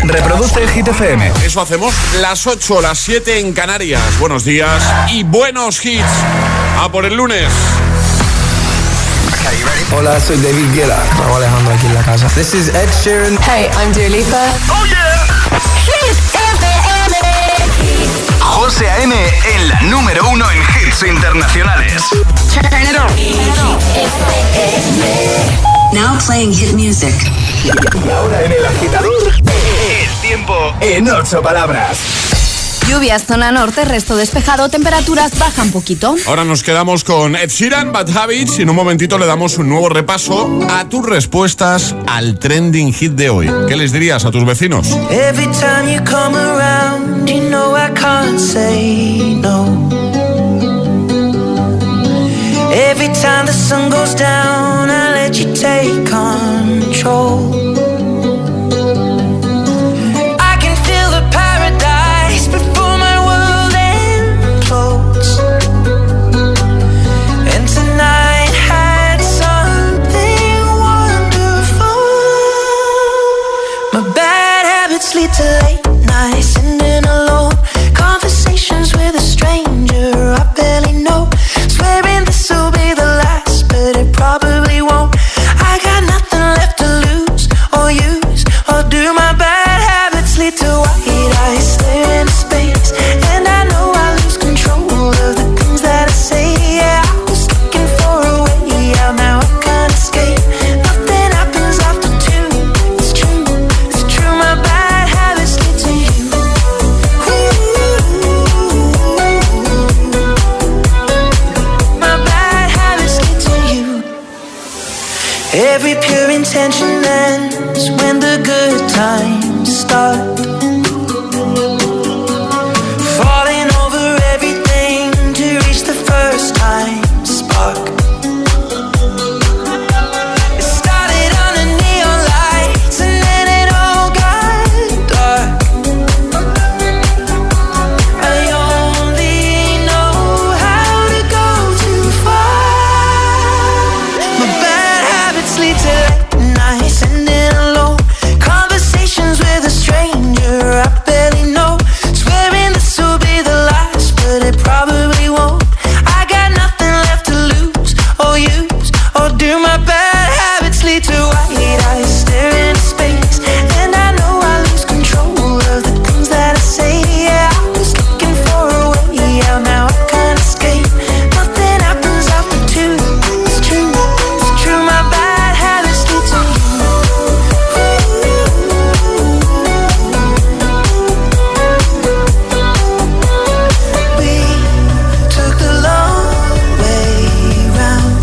Reproduce Hit FM. Eso hacemos, las 8, las 7 en Canarias. Buenos días y buenos hits. A por el lunes. Hola, soy David Guetta. Raúl Alejandro aquí en la casa. This is Ed Sheeran. Hey, I'm Dua Lipa. ¡Oh, yeah! Hit FM. José A.M. en la número 1 en hits internacionales. Turn it on. Now playing hit music. Y ahora en El Agitador, el tiempo en 8 palabras. Lluvias, zona norte, resto despejado, temperaturas bajan poquito. Ahora nos quedamos con Ed Sheeran, Bad Habits, y en un momentito le damos un nuevo repaso a tus respuestas al trending hit de hoy. ¿Qué les dirías a tus vecinos? Every time you come around, you know I can't say no. Every time the sun goes down, I let you take control. Lead to late nights, sitting alone, conversations with a stranger I barely know, swearing this will be the last, but it probably won't. I got nothing left to lose or use, or do my bad habits lead to white eyes stare into space, and I know I lose control of the things that I say. Yeah, I was looking for a way out, now I can't escape. Nothing happens after two. It's true, my bad. Every pure intention ends when the good times start. Falling over everything to reach the first time spark. It started under neon lights and then it all got dark. I only know how to go too far. My bad habits lead to late nights, sitting alone, conversations with a stranger I barely know, swearing this will be the last, but it probably won't. I got nothing left to lose or use, or do my bad habits lead to white eyes staring into space, and I know I lose control of the things that I say. Yeah, I was looking for a way out, now I can't escape. Nothing happens after two. It's true, my bad habits lead to you. We took the long way round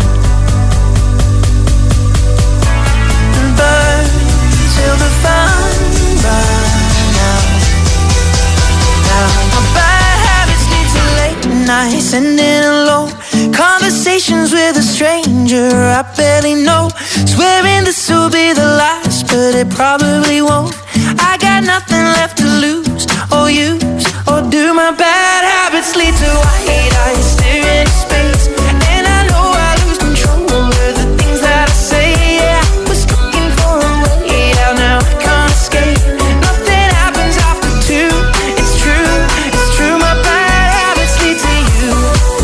and burned till the fun ran out. Now my bad habits lead to late nights, sitting alone, conversations with a stranger I barely know, swearing this will be the last, but it probably won't. I got nothing left to lose or use, or do my bad habits lead to white eyes staring into space, and I know I lose control of the things that I say. Yeah, I was looking for a way out, now I can't escape. Nothing happens after two. It's true, my bad habits lead to you.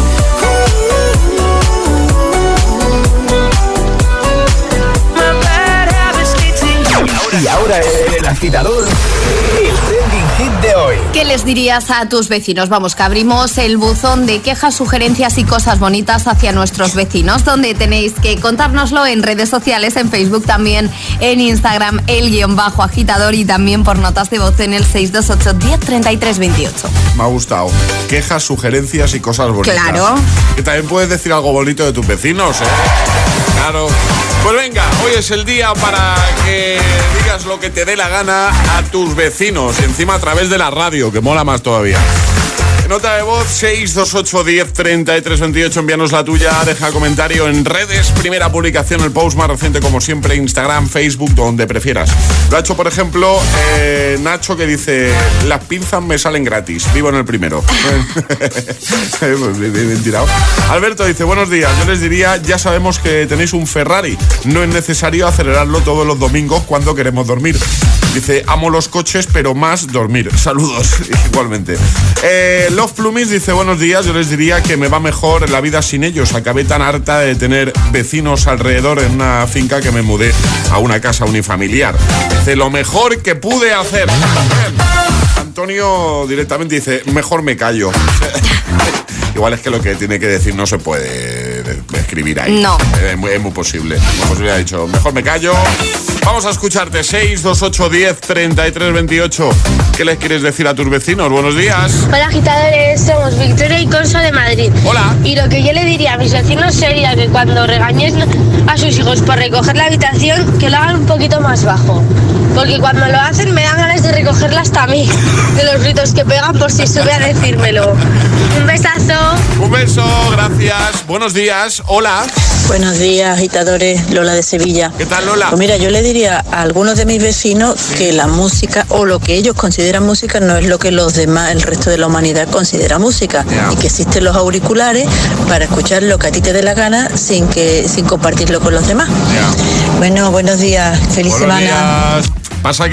My bad habits lead to you. Y ahora en El Agitador, el trending hit de hoy. ¿Qué les dirías a tus vecinos? Vamos, que abrimos el buzón de quejas, sugerencias y cosas bonitas hacia nuestros vecinos, donde tenéis que contárnoslo en redes sociales, en Facebook también, en Instagram, _agitador, y también por notas de voz en el 628 10 33 28. Me ha gustado. Quejas, sugerencias y cosas bonitas. Claro. Que también puedes decir algo bonito de tus vecinos, ¿eh? Claro. Pues venga, hoy es el día para que digas lo que te dé la gana a tus vecinos, y encima a través de la radio, que mola más todavía. Nota de voz 628 10 33 28, envíanos la tuya, deja comentario en redes, primera publicación, el post más reciente como siempre, Instagram, Facebook, donde prefieras. Lo ha hecho, por ejemplo, Nacho, que dice: las pinzas me salen gratis, vivo en el primero. Bien tirado. Alberto dice: buenos días, yo les diría, ya sabemos que tenéis un Ferrari, no es necesario acelerarlo todos los domingos cuando queremos dormir. Dice, amo los coches, pero más dormir. Saludos, igualmente. Love Plumis dice, buenos días, yo les diría que me va mejor la vida sin ellos. Acabé tan harta de tener vecinos alrededor en una finca que me mudé a una casa unifamiliar. Dice, lo mejor que pude hacer. Antonio directamente dice, mejor me callo. Igual es que lo que tiene que decir no se puede escribir ahí. No. Es muy posible. Ha dicho, mejor me callo. Vamos a escucharte. 628 10 33 28. ¿Qué les quieres decir a tus vecinos? Buenos días. Hola, agitadores. Somos Victoria y Conso de Madrid. Hola. Y lo que yo le diría a mis vecinos sería que cuando regañes a sus hijos por recoger la habitación, que lo hagan un poquito más bajo. Porque cuando lo hacen me dan ganas de recogerla hasta a mí, de los gritos que pegan por si sube a decírmelo. Un besazo. Un beso, gracias. Buenos días. Hola. Buenos días, agitadores. Lola de Sevilla. ¿Qué tal, Lola? Pues mira, yo le diría a algunos de mis vecinos que la música o lo que ellos consideran música no es lo que los demás, el resto de la humanidad considera música. Y que existen los auriculares para escuchar lo que a ti te dé la gana sin compartirlo con los demás. Bueno, buenos días. Feliz semana. Días. Pasa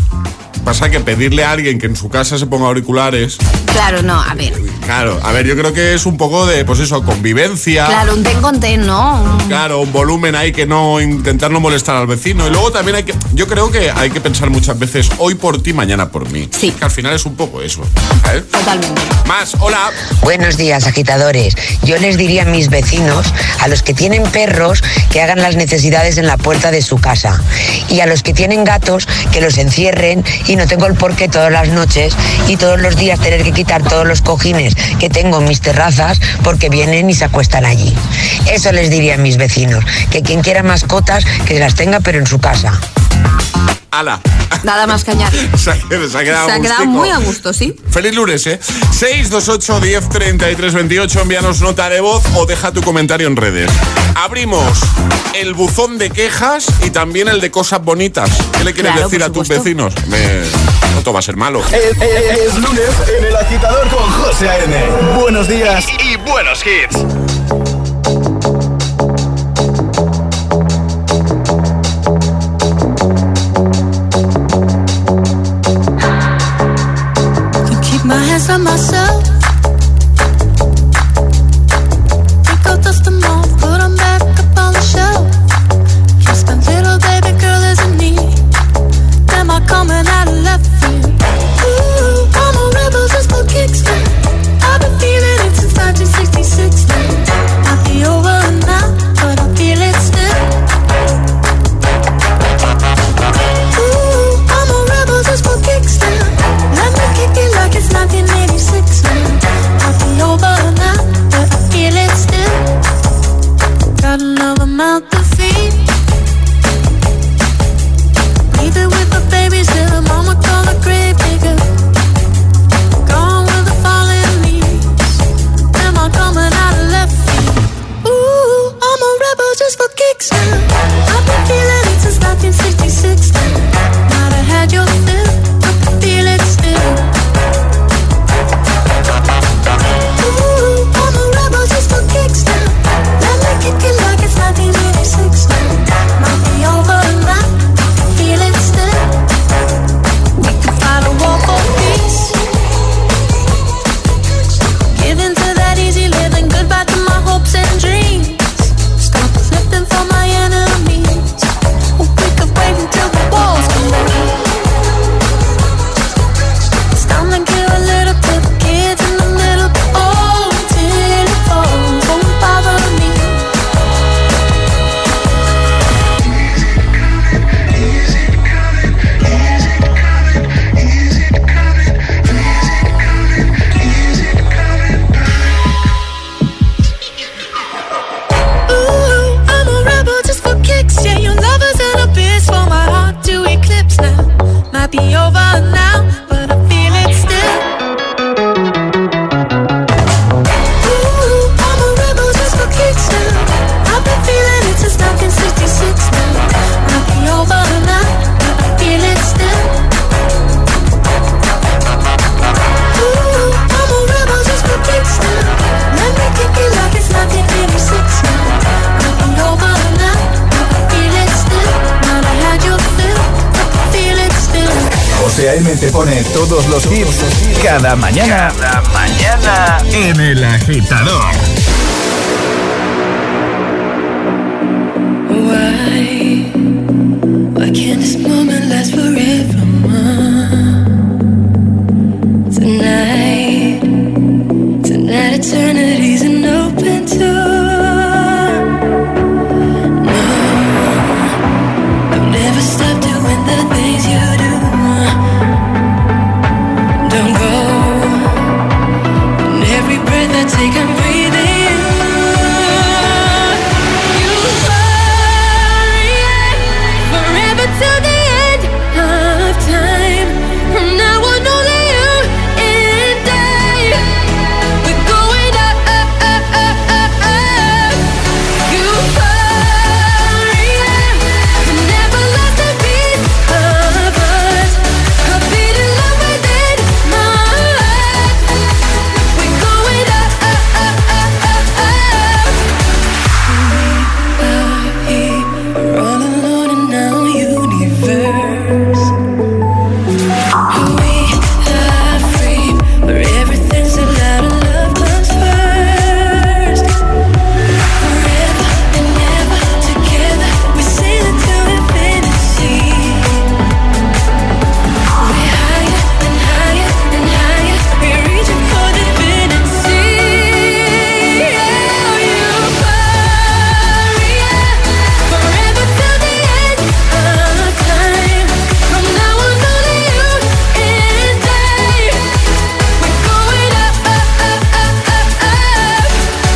que pedirle a alguien que en su casa se ponga auriculares. Claro, no, a ver. Claro, a ver, yo creo que es un poco de, pues eso, convivencia. Claro, un ten con ten, ¿no? Claro, un volumen hay que no, intentar no molestar al vecino. Y luego también yo creo que hay que pensar muchas veces, hoy por ti, mañana por mí. Sí. Que al final es un poco eso. Totalmente. Más, hola. Buenos días, agitadores. Yo les diría a mis vecinos, a los que tienen perros, que hagan las necesidades en la puerta de su casa. Y a los que tienen gatos, que los encierren y no tengo el porqué todas las noches y todos los días tener que quitar todos los cojines que tengo en mis terrazas porque vienen y se acuestan allí. Eso les diría a mis vecinos, que quien quiera mascotas, que las tenga pero en su casa. ¡Hala! Nada más que añadir. Se ha quedado muy a gusto, sí. Feliz lunes, 628 10 33 28. Envíanos nota de voz o deja tu comentario en redes. Abrimos el buzón de quejas y también el de cosas bonitas. ¿Qué le quieres decir a tus vecinos? No todo va a ser malo. Es lunes en El Agitador con José A.M. Buenos días y buenos hits. My hands on myself. Think I'll dust them off, put them back up on the shelf. Kiss my little baby girl as a need. Am I coming out of left field? Ooh, I'm a rebel just for kicks now. I've been feeling it since 1966 now. I'll be over now, but I feel it still. Ooh, I'm a rebel just for kicks now. Let me kick it like it's 1986 now. I'll be over now, but I feel it still. Got another mouth to feed. Leave it with the babies till the mama call a grave digger. Gone with the falling leaves. Am I coming out of left field? Ooh, I'm a rebel just for kicks now. I've been feeling it since 1966 now. Might have had your fill, but I feel it still. Ooh, I'm a rebel just for kicks now. Let me kick it like it's 1986 now. Might be over now, feel it still. We could fight a war for peace. Giving to that easy living, goodbye to my hopes and dreams. Stop flipping for my enemies. Or we could wait until the walls come down. It's time to give a little to the kids in the middle. Oh, till it falls, won't bother me. Ooh, I'm a rebel just for kicks. Yeah, your love is an abyss for my heart to eclipse now. Might be over now, but I feel it still. Ooh, I'm a rebel just for kicks now. I've been feeling it since 1966 now. Might be over now, but I feel it still. Ooh, I'm a rebel just for kicks now. Let me kick it like it's 1986 now. Might be over now, but I feel it still. Might have had your fill, but I feel it still. José A.M. te pone todos los hits cada mañana en El Agitador. Why can't this moment last forever, Tonight eternity's an open door. No, I've never stopped doing the things you do. Don't go. And every breath I take, I'm breathing. Till the end of time. From now on, only you and I. We're going up, up, up, up, up, up. Euphoria. We never lost a beat of us. A beat in love within my heart. We're going up, up, up, up, up, up. We are here, we're all alone and now you. We are free, where everything's allowed and love comes first. Forever and ever together, we're sailing to infinity. We're higher and higher and higher, we're reaching for divinity. Oh, euphoria, forever till the end of time. From now on, only you and I. We're going up, up, up, up, up, up.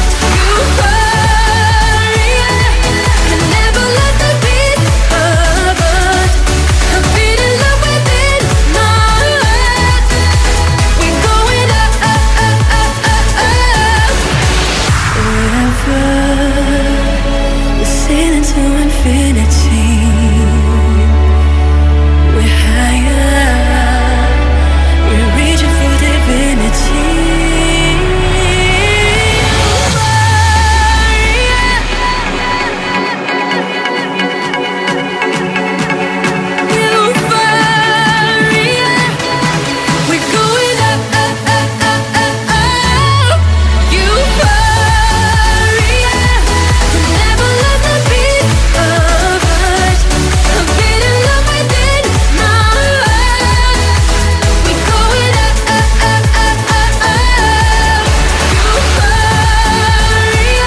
Euphoria. You never let the beat of us. A beat in love within my heart. We're going up, up, up, up, up, up. Forever, we're sailing to infinity. We're higher, we're reaching for divinity. Euphoria, we're going up, up, up, up, up, up. Euphoria, we never let the beat of us. A beat in love within my heart. We're going up, up, up, up, up, up. Euphoria.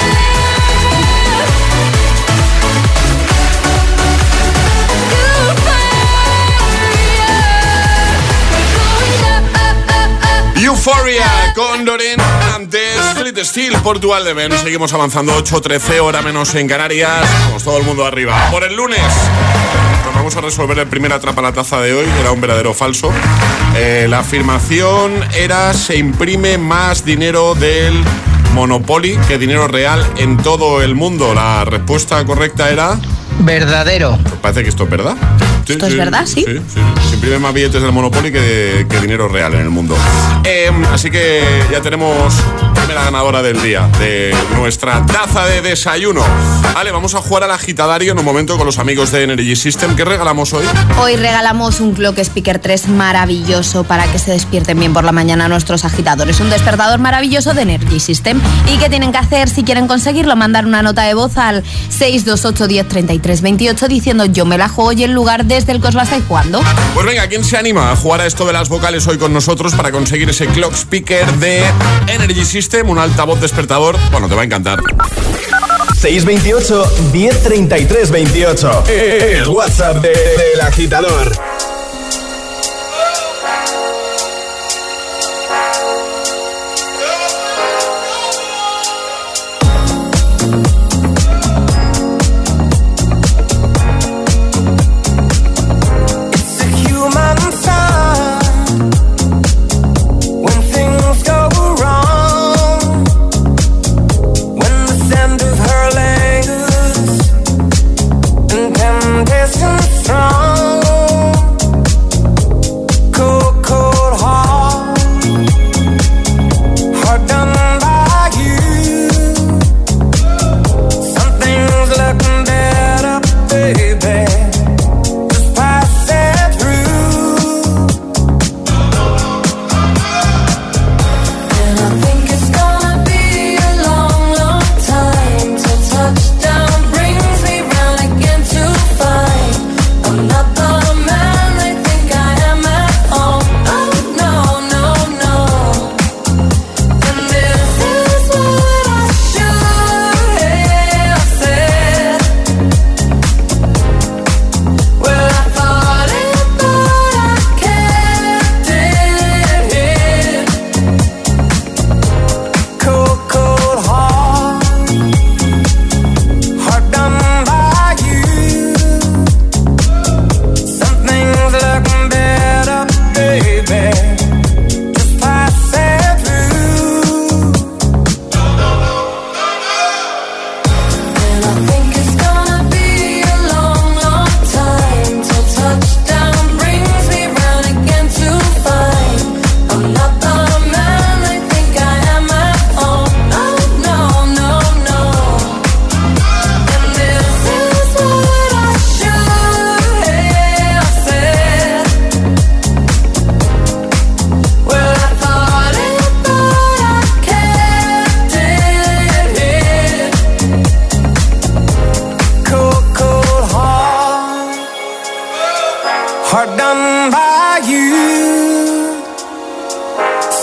Euphoria con Doreen, antes Fleet Steel, Portugal de Ben. Seguimos avanzando, 8:13, hora menos en Canarias. Vamos todo el mundo arriba. Por el lunes nos vamos a resolver el primer atrapa la taza de hoy. Era un verdadero o falso. La afirmación era: se imprime más dinero del Monopoly que dinero real en todo el mundo. La respuesta correcta era... Verdadero. Parece que esto es verdad. Sí, ¿Esto es verdad? Sí. Sí. Se imprimen más billetes del Monopoly que dinero real en el mundo. Así que ya tenemos primera ganadora del día de nuestra taza de desayuno. Vale, vamos a jugar al agitadario en un momento con los amigos de Energy System. ¿Qué regalamos hoy? Hoy regalamos un Clock Speaker 3 maravilloso para que se despierten bien por la mañana nuestros agitadores. Un despertador maravilloso de Energy System. ¿Y qué tienen que hacer si quieren conseguirlo? Mandar una nota de voz al 628 10 33 28 diciendo yo me la juego y el lugar desde el que os la estáis jugando. Pues venga, ¿quién se anima a jugar a esto de las vocales hoy con nosotros para conseguir ese Clock Speaker de Energy System, un altavoz despertador? Bueno, te va a encantar. 628 10 33 28. El WhatsApp del agitador. Strong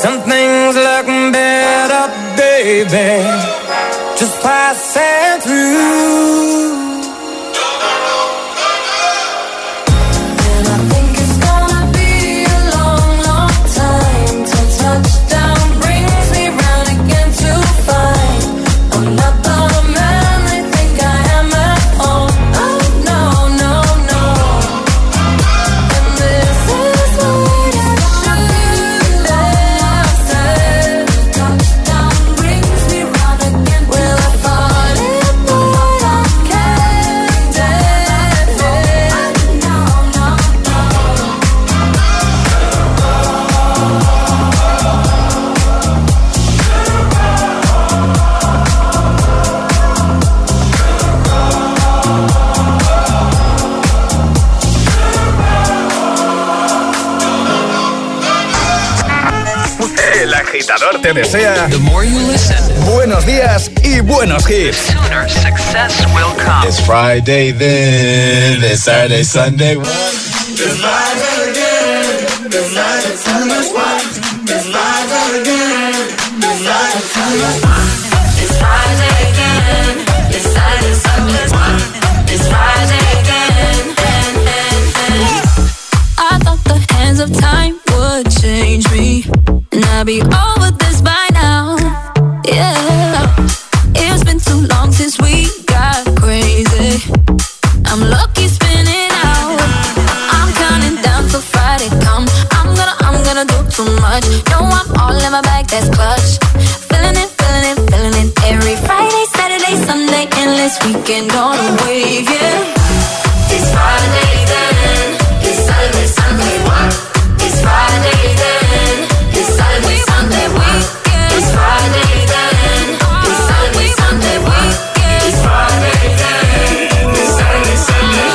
Some things look better, baby, just passing through. And I think it's gonna be a long, long time till touchdown brings me round again to find I'm not the man they think I am at home. Oh no, no, no. And this is what I should have said. Touchdown brings me round again. Well, I thought it, but I can't dance it. No, no, no. El agitador te desea buenos días y buenos hits. It's Friday then, it's Saturday, Sunday. It's Friday again, it's Saturday, Sunday. It's Friday again, it's Saturday, Sunday. It's Friday again, it's Saturday, Sunday. It's Friday again. I thought the hands of time would change me, and I'd be over this by now. Yeah, it's been too long since we got crazy. I'm lucky spinning out. I'm counting down till Friday come. I'm gonna do too much. No, I'm all in my bag, that's clutch. Feeling it, feeling it, feeling it. Every Friday, Saturday, Sunday, endless weekend on a wave, yeah. It's Friday then, it's Saturday, Sunday. It's Friday then, it's Saturday, Sunday. It's Friday then, it's Saturday, Sunday. It's Friday then, it's Saturday, Sunday.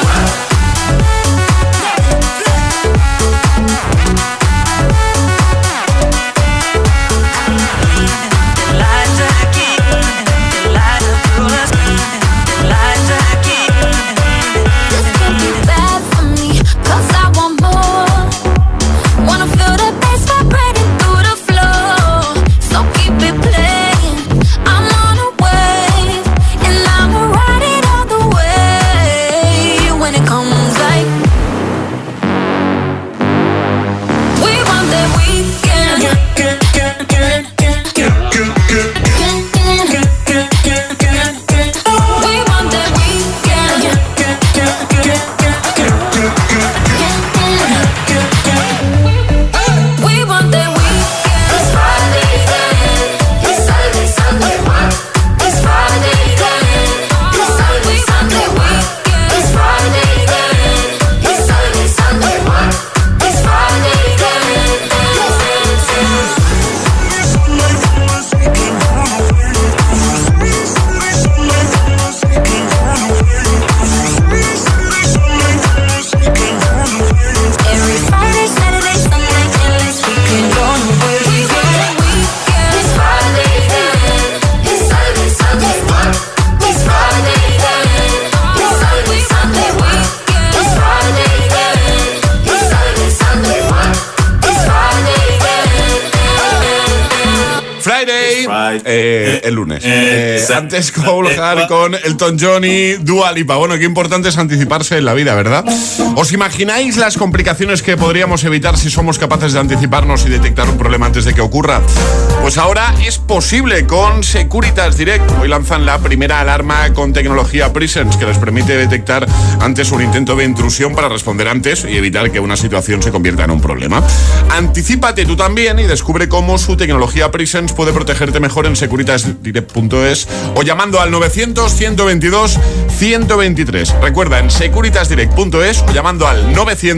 This could be bad for me, 'cause I want more. Wanna feel the bass vibrating through the floor. So keep it playing. I'm on a wave, and I'ma ride it all the way. When it comes like we want that weekend. We want that weekend. We want that weekend. It's Friday then, it's Saturday, Sunday. It's Friday then, it's Saturday, Sunday. It's Friday then, it's Saturday, Sunday. It's Friday Every Friday, Saturday, Sunday, endless weekend on the way. We want that weekend. It's Friday then, it's Saturday, Sunday. It's Friday then, it's Saturday, Sunday. It's Friday then, it's Saturday, Sunday. It's Friday Friday, el lunes. Antes Cole Hart con Elton John y Dua Lipa. Bueno, qué importante es anticiparse en la vida, ¿verdad? ¿Os imagináis las complicaciones que podríamos evitar si somos capaces de anticiparnos y detectar un problema antes de que ocurra? Pues ahora es posible con Securitas Direct. Hoy lanzan la primera alarma con tecnología Presence que les permite detectar antes un intento de intrusión para responder antes y evitar que una situación se convierta en un problema. Anticípate tú también y descubre cómo su tecnología Presence puede protegerte mejor en securitasdirect.es o llamando al 900-122-123. Recuerda, en securitasdirect.es o llamando al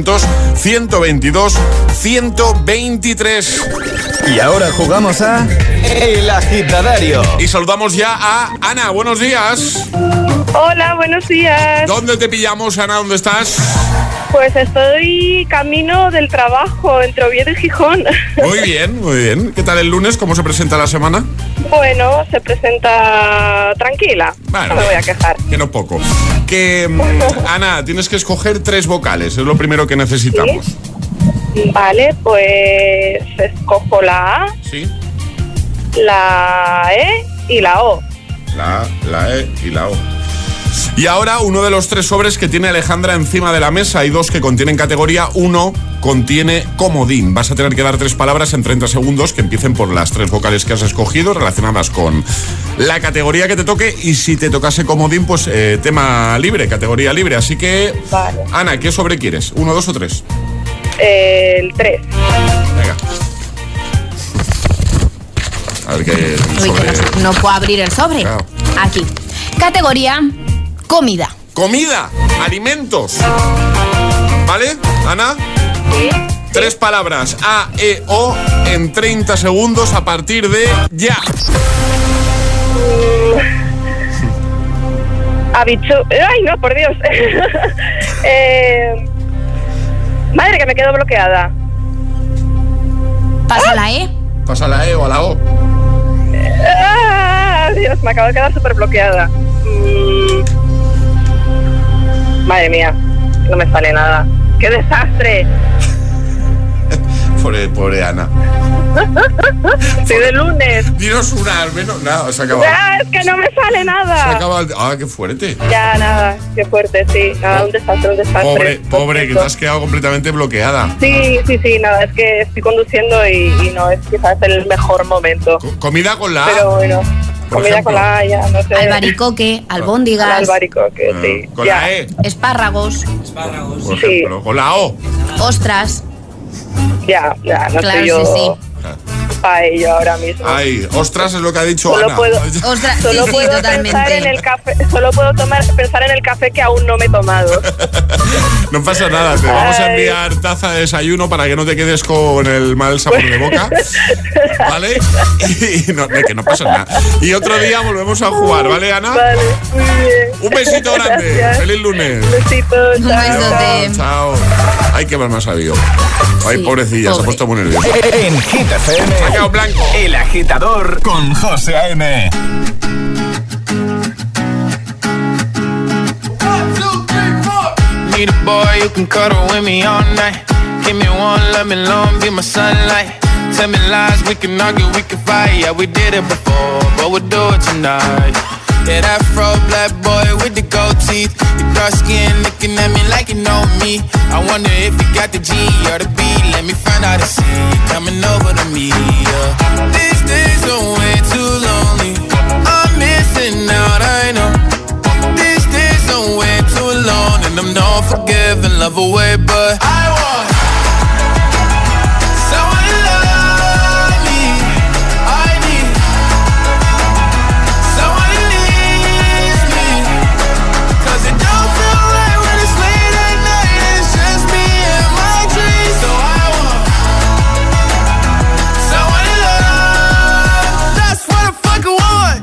900-122-123. Y ahora jugamos a El Agitadario. Y saludamos ya a Ana. Buenos días. Hola, buenos días. ¿Dónde te pillamos, Ana? ¿Dónde estás? Pues estoy camino del trabajo entre Oviedo y Gijón. Muy bien, muy bien. ¿Qué tal el lunes? ¿Cómo se presenta la semana? Bueno, se presenta tranquila. Bueno, no me voy a quejar. Que no poco. Que, Ana, tienes que escoger 3 vocales. Es lo primero que necesitamos. ¿Sí? Vale, pues escojo la A, Sí. la E y la O. La E y la O. Y ahora uno de los 3 sobres que tiene Alejandra encima de la mesa. Hay 2 que contienen categoría, uno contiene comodín. Vas a tener que dar 3 palabras en 30 segundos que empiecen por las 3 vocales que has escogido relacionadas con la categoría que te toque, y si te tocase comodín, pues tema libre, categoría libre. Así que, Vale. Ana, ¿qué sobre quieres? ¿1, 2 o 3? El 3. Venga. A ver qué Uy, sobre... que no puedo abrir el sobre. Claro. Aquí. Categoría comida. Comida, alimentos. ¿Vale, Ana? Sí. 3 palabras, A, E, O, en 30 segundos a partir de ya. Ay, no, por Dios. Madre, que me quedo bloqueada. Pasa la E. Pasa a la E o a la O. Dios, me acabo de quedar súper bloqueada. Madre mía, no me sale nada. ¡Qué desastre! Pobre Ana. Estoy de lunes. Dinos una, al menos. Nada, se acaba. Es que no me sale Se nada. acaba. Ah, qué fuerte. Ya, nada, qué fuerte, sí. Nada, un desastre. Pobre, que te has quedado completamente bloqueada. Sí, nada, es que estoy conduciendo y no es quizás el mejor momento. Comida con la A. Pero bueno, por comida ejemplo. con la A, ya, no sé. Albaricoque, albóndigas, Albaricoque, sí. Con ya. la E, espárragos, por ejemplo. Con la O. ostras. Ya, no Claro, sé yo sí. para ello ahora mismo. Ay, ostras es lo que ha dicho Solo Ana. puedo- Ostras, Solo sí, puedo totalmente. pensar en el café, solo puedo pensar en el café que aún no me he tomado. No pasa nada, te vamos a Ay. enviar taza de desayuno para que no te quedes con el mal sabor de boca. ¿Vale? Y no, que no pasa nada. Y otro día volvemos a jugar, ¿vale, Ana? Vale, muy bien. Un besito grande. Gracias. Feliz lunes. Un besito, Un chao. besote. Chao. Ay, qué mal me ha sabido. Ay, Sí, pobrecilla, se ha pobre. puesto muy nerviosa. En Hit FM, Ha quedado blanco. El Agitador con José A.M. Need a boy who can cuddle with me all night. Give me one, let me long, be my sunlight. Tell me lies, we can argue, we can fight. Yeah, we did it before, but we'll do it tonight. Yeah, that fro black boy with the gold teeth. Your dark skin looking at me like you know me. I wonder if you got the G or the B. Let me find out and see you coming over to me. Yeah. These days are way too lonely. I'm missing out, I know. These days are way too alone, and I'm not forgiving, love away, but I want someone to love me. I need someone who needs me, 'cause it don't feel right when it's late at night and it's just me and my dreams. So I want someone to love. That's what I fucking want.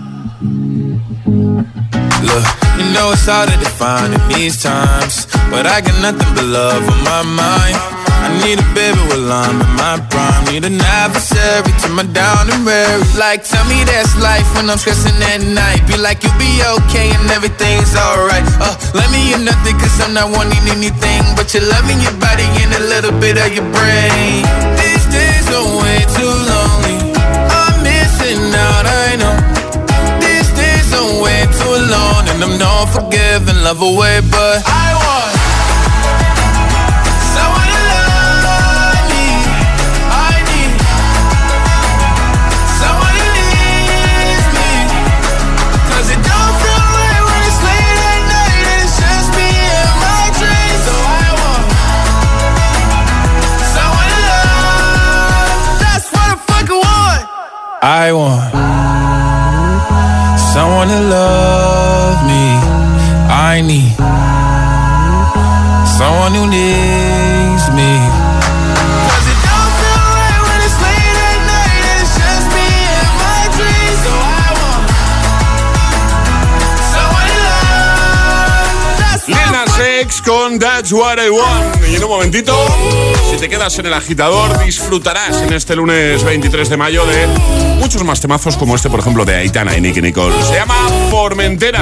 Look, you know it's hard to define in these times, but I got nothing but love on my mind. I need a baby while I'm in my prime. Need an adversary to my down and weary. Like, tell me that's life when I'm stressing at night. Be like, you'll be okay and everything's alright. Let me in nothing 'cause I'm not wanting anything but you're loving your body and a little bit of your brain. These days are way too lonely. I'm missing out, I know. These days are way too alone, and I'm not forgiving, love away, but I want someone to love me. I need someone who needs me, 'cause it don't feel right when it's late at night and it's just me and my dreams. So I want someone to love. That's what I fucking want. I want someone to love me. I need someone who needs me. 'Cause it don't feel right when it's late at night and it's just me and my dreams. So I want someone to love. That's what Lil Nas X con That's What I Want. Y en un momentito, si te quedas en el agitador, disfrutarás en este lunes 23 de mayo de muchos más temazos como este, por ejemplo, de Aitana y Nicki Nicole. Se llama Formentera.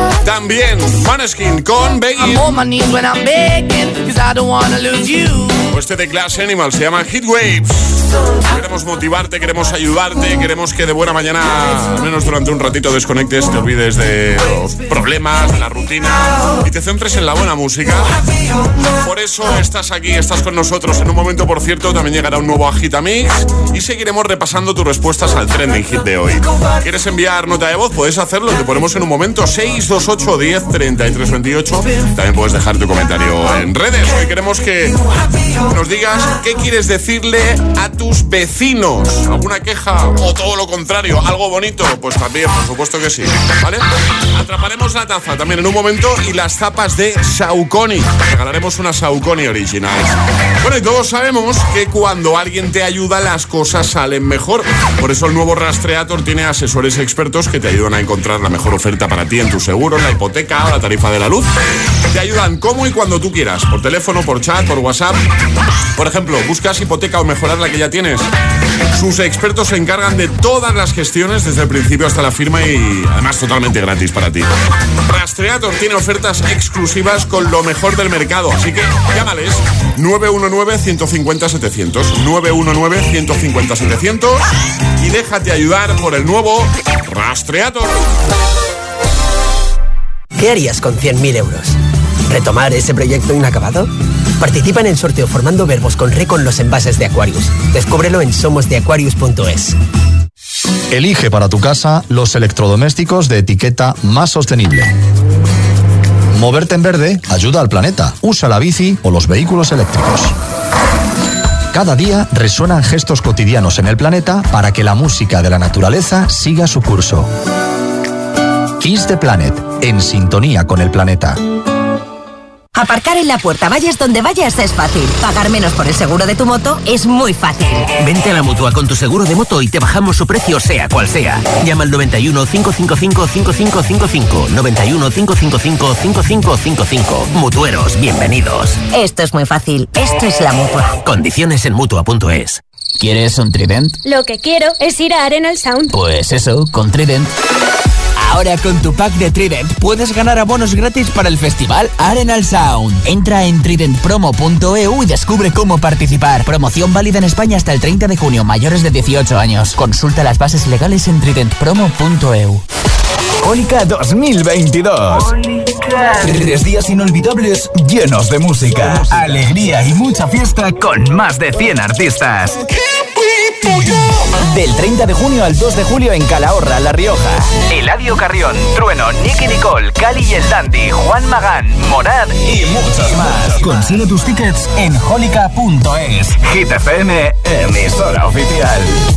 También Maneskin con Begging. I'm on my knees when I'm begging, 'cause I don't wanna lose you. o este de Glass Animal, se llama Heat Waves. Queremos motivarte, queremos ayudarte, queremos que de buena mañana, al menos durante un ratito, desconectes, te olvides de los problemas, de la rutina y te centres en la buena música. Por eso estás aquí, estás con nosotros. En un momento, por cierto, también llegará un nuevo Agitamix y seguiremos repasando tus respuestas al trending hit de hoy. ¿Quieres enviar nota de voz? Puedes hacerlo, te ponemos en un momento 628 10 33 28. También puedes dejar tu comentario en redes. Hoy queremos que nos digas qué quieres decirle a tus vecinos. ¿Alguna queja o todo lo contrario? ¿Algo bonito? Pues también, por supuesto que sí, ¿vale? Atraparemos la taza también en un momento y las tapas de Saucony. Regalaremos una Saucony original. Bueno, y todos sabemos que cuando alguien te ayuda las cosas salen mejor. Por eso el nuevo Rastreator tiene asesores expertos que te ayudan a encontrar la mejor oferta para ti en tu seguro, en la hipoteca o la tarifa de la luz. Te ayudan como y cuando tú quieras, por teléfono, por chat, por WhatsApp. Por ejemplo, ¿buscas hipoteca o mejorar la que ya tienes? Sus expertos se encargan de todas las gestiones desde el principio hasta la firma y además totalmente gratis para ti. Rastreator tiene ofertas exclusivas con lo mejor del mercado, así que llámales 919-150-700 919-150-700 y déjate ayudar por el nuevo Rastreator. ¿Qué harías con 100.000 euros? ¿Retomar ese proyecto inacabado? Participa en el sorteo formando verbos con re con los envases de Aquarius. Descúbrelo en somosdeaquarius.es. Elige para tu casa los electrodomésticos de etiqueta más sostenible. Moverte en verde ayuda al planeta. Usa la bici o los vehículos eléctricos. Cada día resuenan gestos cotidianos en el planeta para que la música de la naturaleza siga su curso. Kiss the Planet, en sintonía con el planeta. Aparcar en la puerta, vayas donde vayas, es fácil. Pagar menos por el seguro de tu moto es muy fácil. Vente a la Mutua con tu seguro de moto y te bajamos su precio sea cual sea. Llama al 91 555 5555. 91 555 5555. Mutueros, bienvenidos. Esto es muy fácil. Esto es la Mutua. Condiciones en Mutua.es. ¿Quieres un Trident? Lo que quiero es ir a Arenal Sound. Pues eso, con Trident. Ahora con tu pack de Trident puedes ganar abonos gratis para el festival Arenal Sound. Entra en tridentpromo.eu y descubre cómo participar. Promoción válida en España hasta el 30 de junio, mayores de 18 años. Consulta las bases legales en tridentpromo.eu. Jólica 2022. 3 días inolvidables llenos de música, alegría y mucha fiesta con más de 100 artistas. Del 30 de junio al 2 de julio en Calahorra, La Rioja. Eladio Carrión, Trueno, Nicky Nicole, Cali y el Dandy, Juan Magán, Morad y muchos más. Consigue tus tickets en jólica.es. Hit FM, emisora oficial.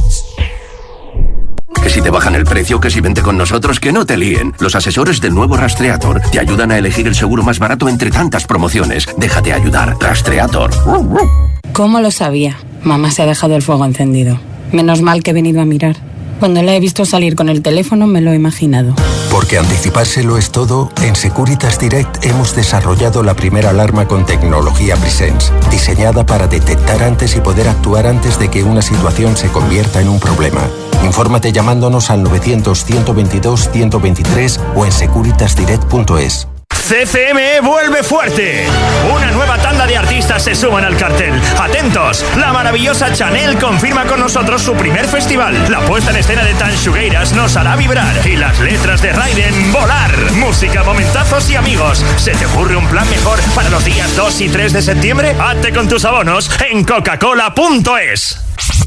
Que si te bajan el precio, que si vente con nosotros, que no te líen. Los asesores del nuevo Rastreator te ayudan a elegir el seguro más barato entre tantas promociones. Déjate ayudar. Rastreator. ¿Cómo lo sabía? Mamá se ha dejado el fuego encendido. Menos mal que he venido a mirar. Cuando la he visto salir con el teléfono me lo he imaginado. Porque anticipárselo es todo, en Securitas Direct hemos desarrollado la primera alarma con tecnología Presence, diseñada para detectar antes y poder actuar antes de que una situación se convierta en un problema. Infórmate llamándonos al 900-122-123 o en securitasdirect.es. CCME vuelve fuerte. Una nueva tanda de artistas se suman al cartel. Atentos, la maravillosa Chanel confirma con nosotros su primer festival. La puesta en escena de Tanxugueiras nos hará vibrar y las letras de Raiden volar. Música, momentazos y amigos. ¿Se te ocurre un plan mejor para los días 2 y 3 de septiembre? Hazte con tus abonos en coca-cola.es.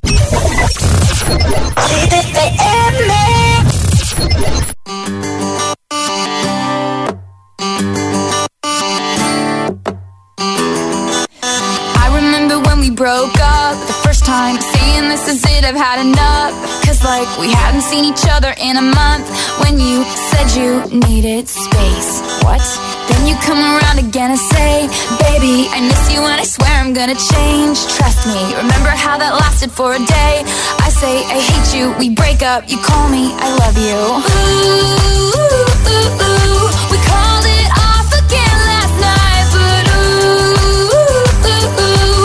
Broke up the first time, saying this is it, I've had enough. Cause like we hadn't seen each other in a month. When you said you needed space, what? Then you come around again and say, baby, I miss you and I swear I'm gonna change. Trust me, remember how that lasted for a day. I say I hate you, we break up, you call me, I love you. Ooh, ooh, ooh, ooh. We called it off again last night, but ooh, ooh, ooh, ooh.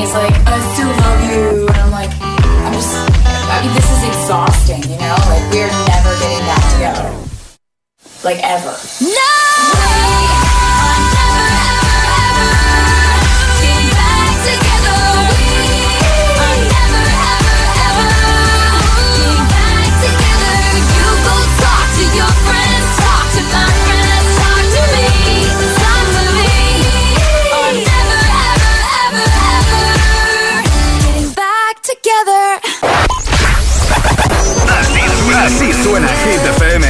he's like, I still love you. And I'm like, this is exhausting, you know? Like, we're never getting back together. Like, ever. No! Are never, ever, ever getting back together. We are never, ever, ever getting back together. You go talk to your friends, talk to my friends, talk to me, talk to me. Are never, ever, ever, ever getting back together. Así suena Hit FM.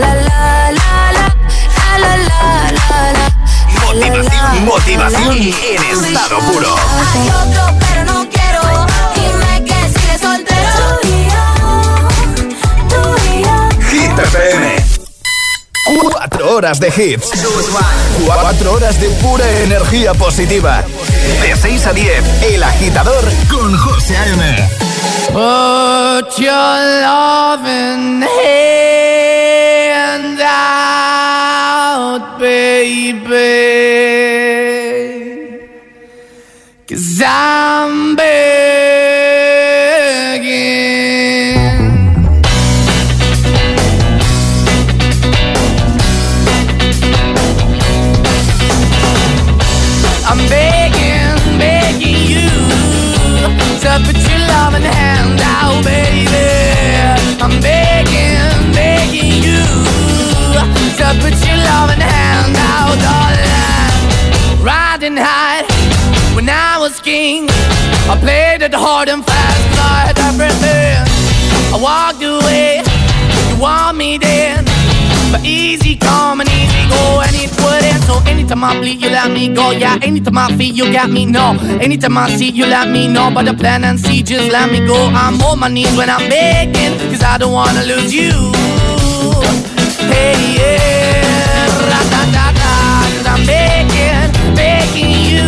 Motivación en estado puro. Hay otro, pero no quiero. Dime que sigues soltero. Tú y yo. Hit FM. 4 horas de hits. 4 horas de pura energía positiva. De 6 a 10, El Agitador con José A.M. Put your loving hand out, baby, 'cause I'm begging. I'm begging, begging you to put your loving hand out, baby. I'm begging, begging you to put your loving hand out, darling. Riding high when I was king, I played it hard and fast, 'cause I had everything. I walked away, you want me then, but easy come and easy go, and it wouldn't. So anytime I bleed, you let me go. Yeah, anytime I feel, you got me, no. Anytime I see, you let me know. But the plan and see, just let me go. I'm on my knees when I'm begging, 'cause I don't wanna lose you. Hey, yeah, ra-da-da-da, 'cause I'm begging, begging you.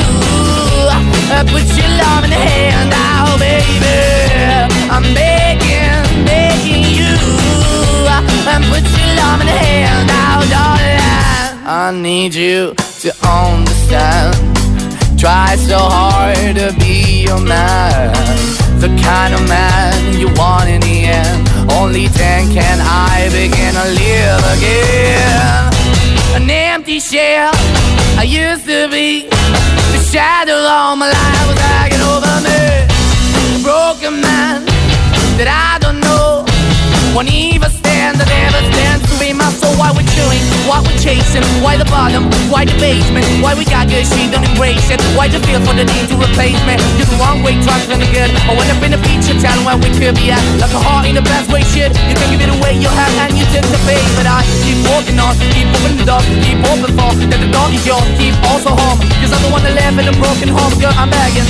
Put your love in the hand out, baby. I'm begging, begging you. And put your love in the hand out, darling. I need you to understand. Try so hard to be your man, the kind of man you want in the end. Only then can I begin to live again. An empty shell I used to be, the shadow all my life was hanging over me. A broken man that I don't know won't even stand, that never stands to be my soul. Why we're chewing, why we're chasing, why the bottom, why the basement, why we got good, she don't embrace it, why the feel for the need to replace me. You're the wrong way, trying to good. I went up in the feature town where we could be at, like a heart in the best way, shit. You can give it away, you have, and you took the bait. But I keep walking on, keep opening the door, keep open for, that the door is yours, keep also home. 'Cause I'm the one that live in a broken home, girl, I'm begging.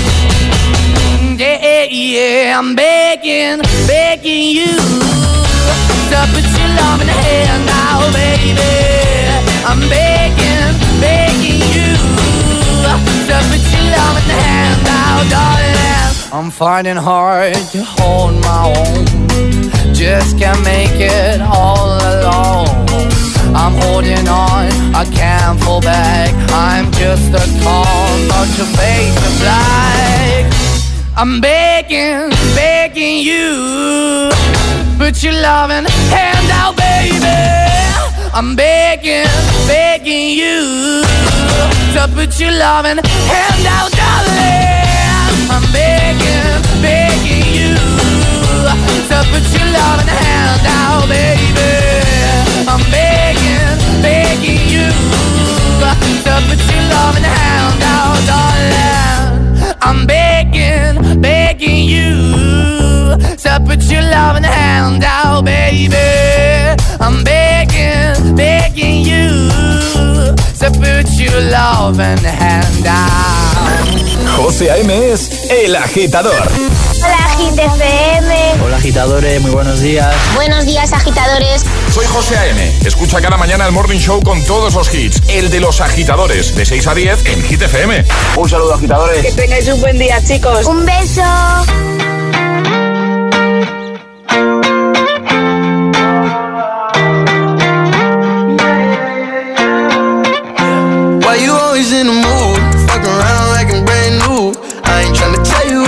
Yeah, yeah, I'm begging, begging you to put your love in the hand now, baby. I'm begging, begging you to put your love in the hand now, darling. I'm finding hard to hold my own, just can't make it all alone. I'm holding on, I can't fall back. I'm just a call, but your face is black. I'm begging, begging you, put your loving hand out, baby. I'm begging, begging you to put your loving hand out, darling. I'm begging, begging you to put your loving hand out, baby. I'm begging, begging you to put your loving hand out, darling. I'm begging, begging you to put your loving hand out, baby. I'm begging, begging you to put your loving hand out. José A.M. es El Agitador. Hola, Hit FM. Hola, agitadores, muy buenos días. Buenos días, agitadores. Soy José A.M. Escucha cada mañana el Morning Show con todos los hits. El de los agitadores, de 6 a 10 en Hit FM. Un saludo, agitadores. Que tengáis un buen día, chicos. Un beso. Why you always in the mood? Fuck around like I'm brand new. I ain't tryna tell you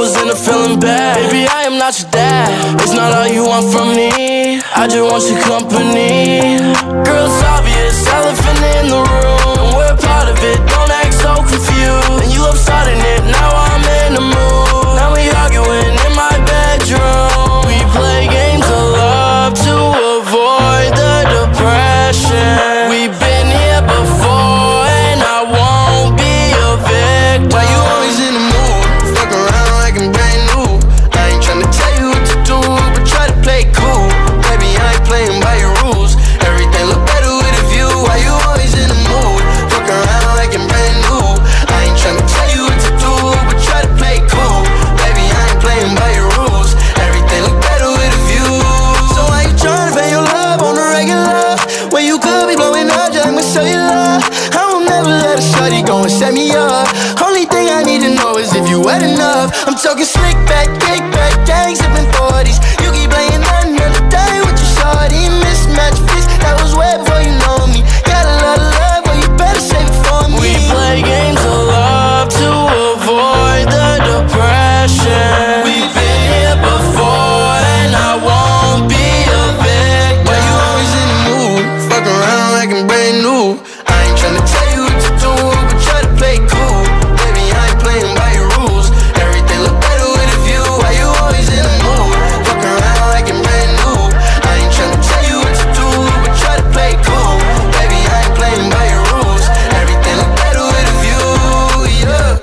was in a feeling bad. Baby, I am not your dad. It's not all you want from me. I just want your company. Girl, it's obvious, elephant in the room, and we're part of it. Don't act so confused. And you love starting it. Now I'm in the mood. Now we arguing in my bedroom. We play games of love to avoid the depression. We've been here before, and I won't be a victim. Why you always in the mood? Fuck around like I'm brand new. I ain't tryna tell you what to do, but try to play cool. Baby, I ain't playing by your rules. Everything look better with a view. Why you always in the mood? Fuck around like I'm brand new. I ain't tryna tell you what to do, but try to play cool. Baby, I ain't playing by your rules. Everything look better with a view. So why you tryna pay your love on the regular? When you could be blowing up just like my cellular. I will never let a shawty go and set me up. Only thing I need to know is if you wet enough. I'm talking slick back, kick back, gang sipping 40s. You keep playing another day with your shawty. Mismatch fist, that was way before you know me. Got a lot of love, but you better save it for me. We play games of love to avoid the depression. We've been here before, and I won't be a victim. Why you always in the mood? Fuck around like I'm brand new. I ain't tryna tell you what to do, but try to play cool. Baby, I ain't playing by your rules. Everything look better with a view. Why you always in the mood? Fuck around like I'm brand new. I ain't tryna tell you what to do, but try to play cool. Baby, I ain't playing by your rules. Everything look better with a view, yeah.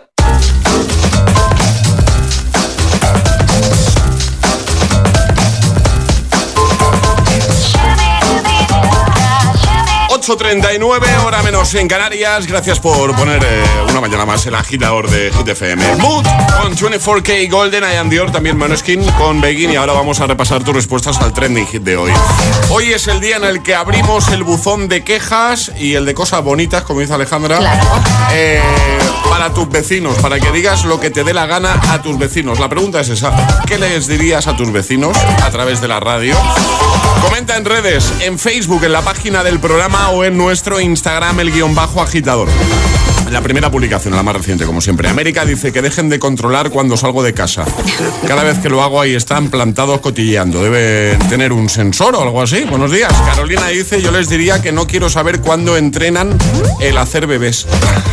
8:39, hora menos en Canarias. Gracias por poner una mañana más el agitador de Hit FM. Mood con 24K Golden, Ian Dior, también Måneskin con Begin. Y ahora vamos a repasar tus respuestas al trending hit de hoy. Hoy es el día en el que abrimos el buzón de quejas y el de cosas bonitas, como dice Alejandra. Claro. Para tus vecinos, para que digas lo que te dé la gana a tus vecinos. La pregunta es esa: ¿qué les dirías a tus vecinos a través de la radio? Comenta en redes, en Facebook, en la página del programa o en nuestro Instagram, _agitador. La primera publicación, la más reciente, como siempre. América dice que dejen de controlar cuando salgo de casa. Cada vez que lo hago ahí están plantados cotilleando. Debe tener un sensor o algo así. Buenos días. Carolina dice, yo les diría que no quiero saber cuándo entrenan el hacer bebés.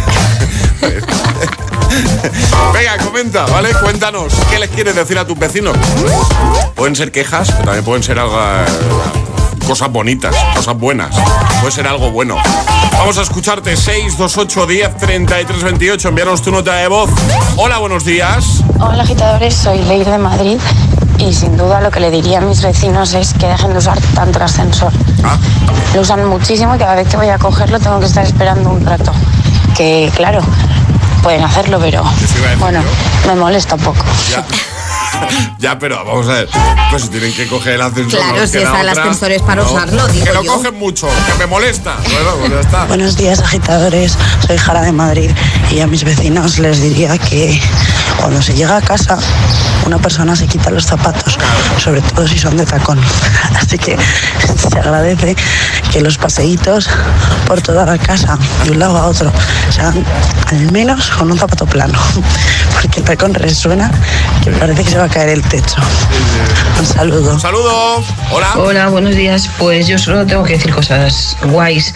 Venga, comenta, ¿vale? Cuéntanos, ¿qué les quieres decir a tus vecinos? Pueden ser quejas, pero también pueden ser algo, cosas bonitas, cosas buenas. Puede ser algo bueno. Vamos a escucharte. 628 10 33 28. Envíanos tu nota de voz. Hola, buenos días. Hola, agitadores, soy Leire de Madrid. Y sin duda lo que le diría a mis vecinos es que dejen de usar tanto el ascensor. Lo usan muchísimo y cada vez que voy a cogerlo tengo que estar esperando un rato. Que claro, pueden hacerlo, pero bueno, me molesta un poco. Ya, pero vamos a ver, pues si tienen que coger el ascensor. Claro, si está el ascensor es para usarlo, digo que lo yo. cogen mucho, que me molesta. Bueno, pues ya está. Buenos días, agitadores. Soy Jara de Madrid y a mis vecinos les diría que cuando se llega a casa una persona se quita los zapatos, sobre todo si son de tacón. Así que se agradece que los paseitos por toda la casa, de un lado a otro, sean al menos con un zapato plano, porque el tacón resuena que parece que se va a caer el techo. Un saludo. Un saludo. Hola. Hola, buenos días. Pues yo solo tengo que decir cosas guays.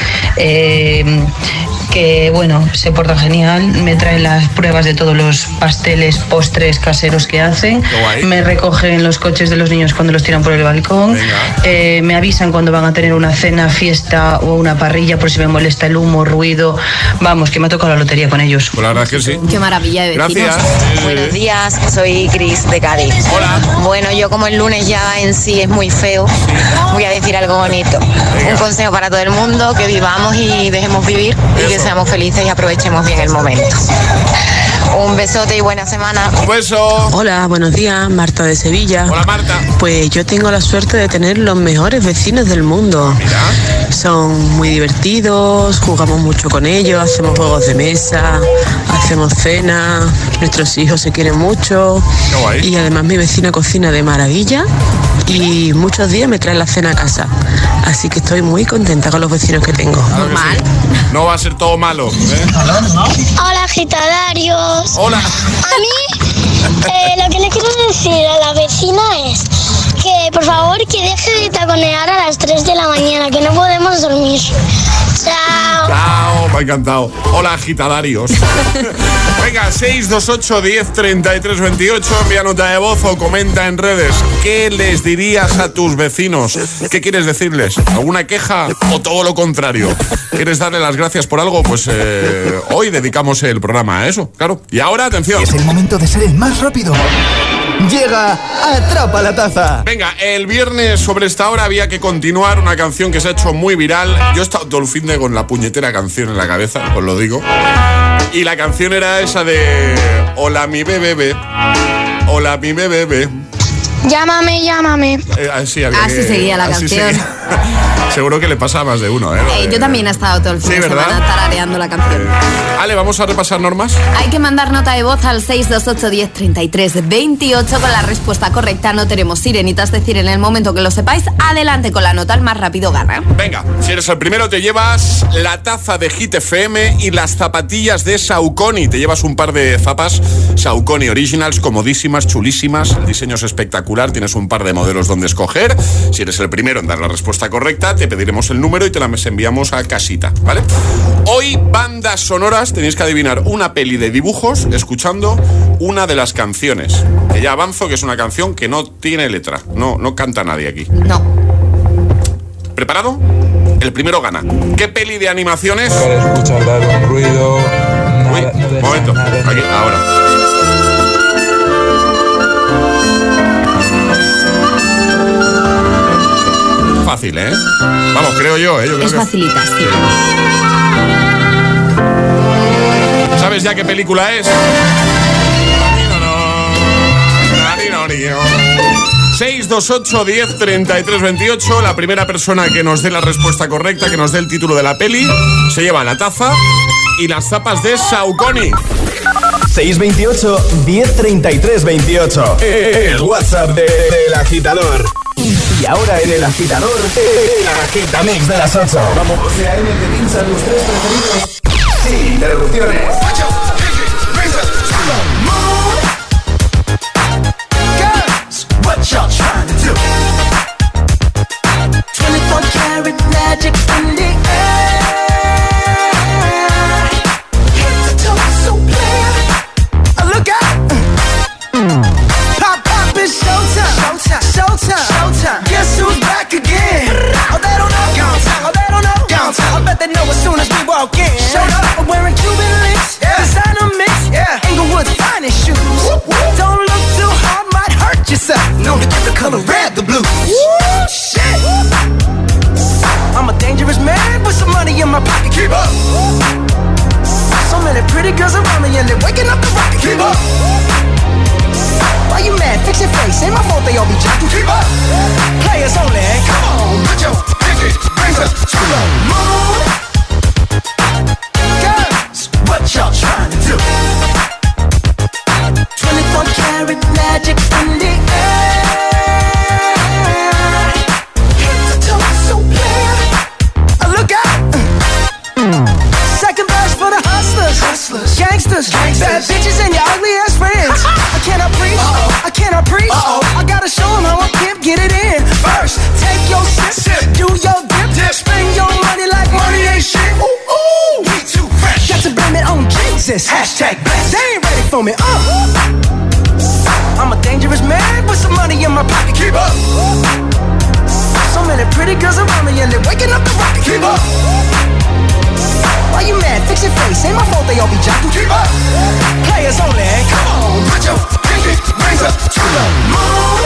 Que bueno, se portan genial, me traen las pruebas de todos los pasteles, postres caseros que hacen, me recogen los coches de los niños cuando los tiran por el balcón, me avisan cuando van a tener una cena, fiesta o una parrilla por si me molesta el humo, ruido. Vamos, que me ha tocado la lotería con ellos. Pues la verdad es que sí. Qué maravilla de vecinos. Gracias. Buenos días, soy Cris de Cádiz. Hola. Bueno, yo como el lunes ya en sí es muy feo, voy a decir algo bonito. Un consejo para todo el mundo, que vivamos y dejemos vivir y que seamos felices y aprovechemos bien el momento. Un besote y buena semana. Un beso. Hola, buenos días, Marta de Sevilla. Hola, Marta. Pues yo tengo la suerte de tener los mejores vecinos del mundo. Mira. Son muy divertidos, jugamos mucho con ellos, hacemos juegos de mesa, hacemos cena, nuestros hijos se quieren mucho. Qué guay. Y además mi vecina cocina de maravilla y muchos días me trae la cena a casa. Así que estoy muy contenta con los vecinos que tengo. Claro que sí. No va a ser todo malo, ¿eh? Hola, agitadarios. Hola. A mí Lo que le quiero decir a la vecina es que por favor que deje de taconear a las 3 de la mañana, que no podemos dormir. Chao. Chao, me ha encantado. Hola, agitadarios. Venga, 628 10 33 28. Envía nota de voz o comenta en redes. ¿Qué les dirías a tus vecinos? ¿Qué quieres decirles? ¿Alguna queja o todo lo contrario? ¿Quieres darle las gracias por algo? Pues hoy dedicamos el programa a eso, claro. Y ahora, atención. Es el momento de ser el más rápido. Llega Atrapa la Taza. Venga, el viernes sobre esta hora había que continuar una canción que se ha hecho muy viral. Yo he estado todo el fin de con la puñetera canción en la cabeza, os lo digo. Y la canción era esa de Hola mi bebé, hola mi bebé. Llámame, llámame. Así seguía la canción. Seguro que le pasa a más de uno, ¿eh? Yo también he estado todo el fin de semana tarareando la canción. Ale, vamos a repasar normas. Hay que mandar nota de voz al 628 10 33 28 con la respuesta correcta. No tenemos sirenitas, es decir, en el momento que lo sepáis, adelante con la nota, el más rápido gana. Venga, si eres el primero te llevas la taza de Hit FM y las zapatillas de Saucony. Te llevas un par de zapas Saucony Originals, comodísimas, chulísimas. El diseño es espectacular, tienes un par de modelos donde escoger. Si eres el primero en dar la respuesta correcta, te pediremos el número y te las enviamos a casita, ¿vale? Hoy, bandas sonoras, tenéis que adivinar una peli de dibujos escuchando una de las canciones. Que ya avanzo que es una canción que no tiene letra, no canta nadie aquí. No. ¿Preparado? El primero gana. ¿Qué peli de animaciones? Para escuchar dar un ruido. Uy, un momento. Aquí, ahora. Fácil, ¿eh? Vamos, creo yo, ¿eh? Yo creo es facilita, sí. ¿Sabes ya qué película es? 628 10 33 28. La primera persona que nos dé la respuesta correcta, que nos dé el título de la peli, se lleva la taza y las zapas de Saucony. 628 10 33 28. El WhatsApp del agitador. Y ahora en el agitador, el agitamix de las 8. Vamos, CAM que pinchan los tres preferidos sin interrupciones. Girls, what y'all trying to do? 24 karat magic in the air. Head to toe, so clear. Look out! Pop, it's showtime. Showtime. Guess who's back again? Oh, they don't know. I bet they know as soon as we walk in. Showed up, I'm wearing Cuban links. Designer mix. Inglewood's finest shoes. Don't look too hard, might hurt yourself. Known to get the color red, the blue. Shit. I'm a dangerous man with some money in my pocket. Keep up. So many pretty girls around me and they're waking up the rocket. Keep up. Why you mad? Fix your face. Ain't my fault they all be jacking. Keep up. Players only. Come on, put your pinky rings up to the moon. Girls, what y'all trying to do? 24 karat magic in the air. Head to toe, so clear. Look out. Second verse for the hustlers. Gangsters. Bad bitches and your ugly ass friends. I cannot preach. I cannot preach. I gotta show them how I pimp get it in. First, take your sip. Do your dip. Spend your money like money ain't shit. Ooh, we too fresh. Got to blame it on Jesus. Hashtag blessed. They ain't ready for me. I'm a dangerous man with some money in my pocket. Keep up. So many pretty girls around me and they're waking up the rocket. Keep up. Why you mad? Fix your face. Ain't my fault they all be jocking. Keep up. Players only. Come on, put your pinky rings up to the moon.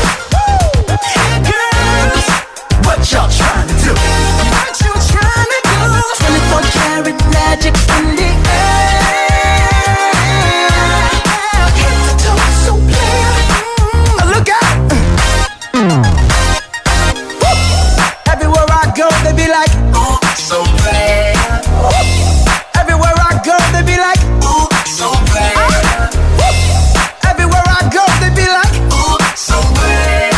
Girls, what y'all trying to do? What you trying to do? 24 karat magic in the air. Head to toe, so clear. Look out. Everywhere I go, they be like, ooh, so clear. Everywhere I go, they be like, ooh, so clear. Everywhere I go, they be like, ooh, so clear.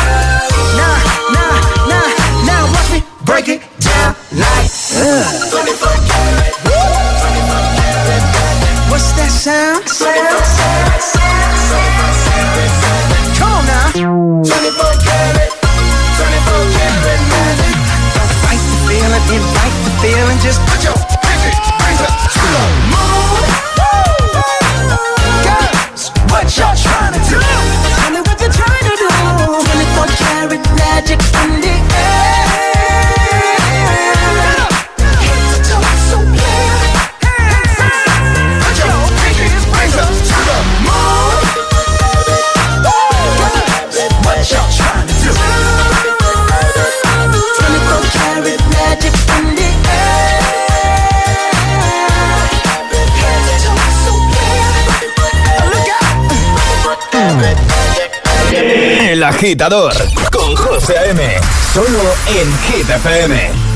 Now, watch me break it down like 24 karat. What's that sound? 24 karat. invite the feeling, just put your pinky rings up to the moon. Girls, what y'all trying to do? Tell me what you're trying to do. 24 karat magic in the air. Head to toe, so clear. Put your pinky rings up to the moon. Girls, what y'all trying to do? 24 karat magic in the air. Head to toe, so clear. Look out. El Agitador con José A.M. Solo en Hit FM.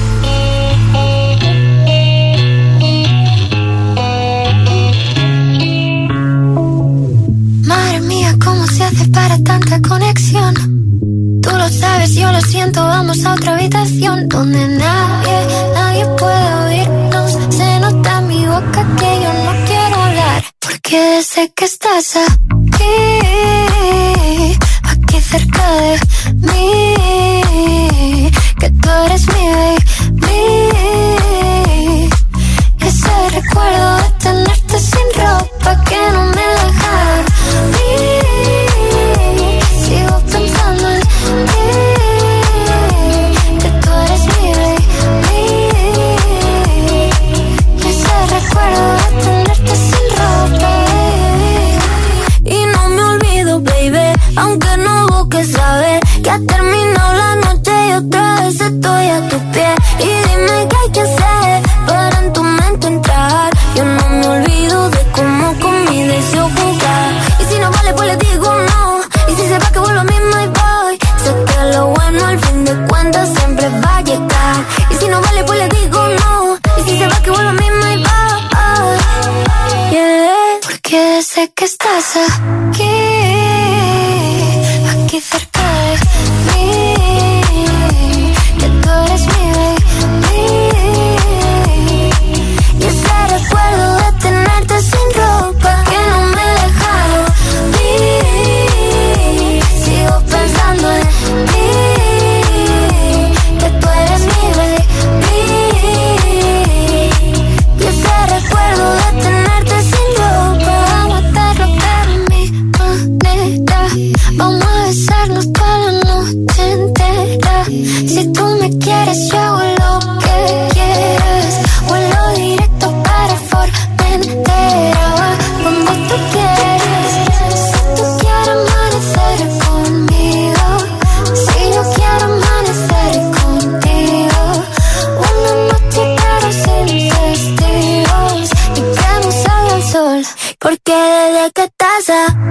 Madre mía, ¿cómo se hace para tanta conexión? Tú lo sabes, yo lo siento, vamos a otra habitación donde nadie puede oírnos. Se nota en mi boca que yo no quiero hablar, porque sé que estás aquí cerca de mí, que tú eres mi baby. Ese recuerdo de tenerte sin ropa que no me deja dormir. Sigo pensando en ti, que tú eres mi baby. Ese recuerdo de tenerte sin ropa. Y no me olvido, baby, aunque no busques saber que ha terminado la noche y otra vez estoy a tus pies. Y dime qué hay que hacer para en tu mente entrar. Yo no me olvido de cómo con mi deseo jugar. Y si no vale, pues le digo no. Y si se va, que vuelvo a mí, my boy. Sé que lo bueno al fin de cuentas siempre va a llegar. Y si no vale, pues le digo no. Y si se va, que vuelvo a mí, my boy. Yeah, porque sé que estás aquí cerca de mí, que tú eres mi baby. Y ese recuerdo de tenerte sin ropa que no me deja dormir. Sigo pensando en ti, que tú eres mi baby. Y ese recuerdo de tenerte sin ropa, vamos a hacerlo pero a mi manera. Vamos a besarnos toda la noche entera. Si tú me quieres, yo hago lo que quieras. Vuelo directo para Formentera, donde tú quieres. Si tú quieres amanecer conmigo, si yo quiero amanecer contigo. Una noche pero sin testigos, y que no salga el sol, porque desde que estás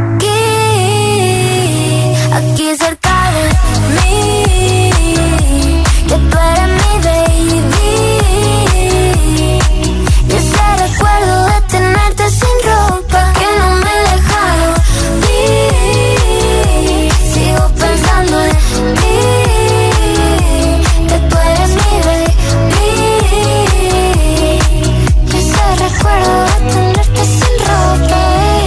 aquí cerca de mí, que tú eres mi baby. Y ese recuerdo de tenerte sin ropa que no me deja dormir. Sigo pensando en ti, que tú eres mi baby. Y ese recuerdo de tenerte sin ropa.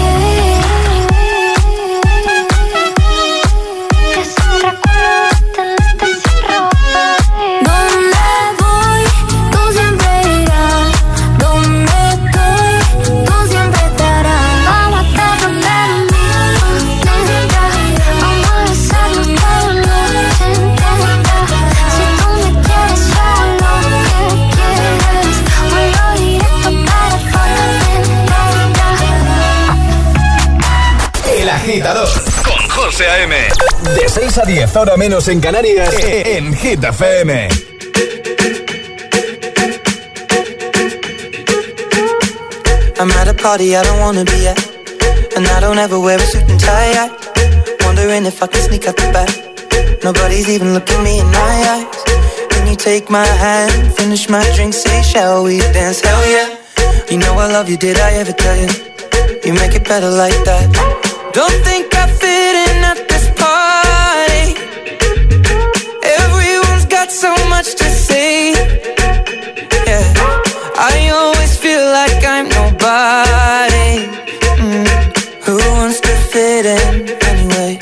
Agitador con José A.M. De 6 a 10, hora menos en Canarias, en Hit FM. I'm at a party I don't wanna be at, and I don't ever wear a suit and tie. Wondering if I can sneak out the back. Nobody's even looking me in my eyes. Can you take my hand, finish my drink, say shall we dance? Hell yeah. You know I love you, did I ever tell you? You make it better like that. Don't think I fit in at this party. Everyone's got so much to say. Yeah, I always feel like I'm nobody. Who wants to fit in anyway?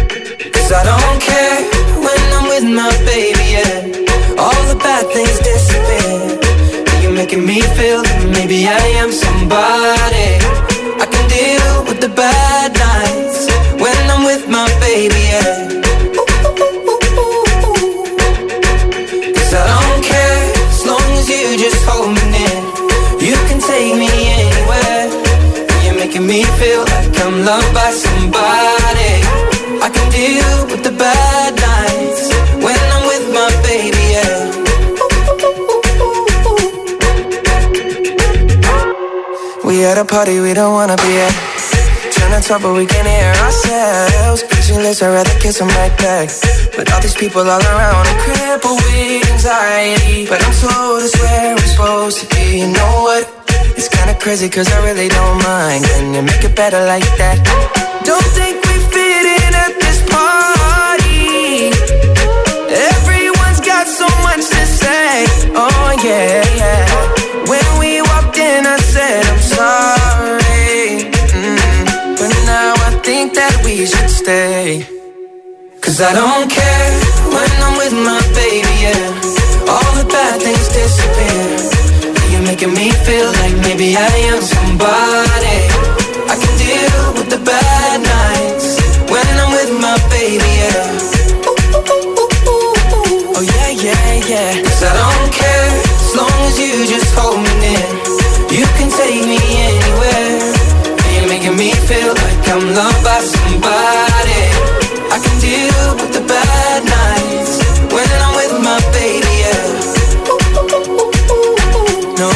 'Cause I don't care when I'm with my baby, yeah. All the bad things disappear. be at a party we don't wanna be at. Trying to talk but we can't hear ourselves. Pictureless, I'd rather kiss them right back. But all these people all around, I'm crippled with anxiety. But I'm told it's where I'm supposed to be. You know what? It's kinda crazy cause I really don't mind. Can you make it better like that? Don't think we fit in at this party. Everyone's got so much to say. Oh yeah, yeah. When we walked in I said I'm sorry. But now I think that we should stay. Cause I don't care when I'm with my baby, yeah. All the bad things disappear. You're making me feel like maybe I am somebody. I can deal with the bad nights when I'm with my baby, yeah. Oh yeah, yeah, yeah. Cause I don't care as long as you just hold me near. You can take me anywhere. You're making me feel like I'm loved by somebody. I can deal with the bad nights when I'm with my baby, yeah. No,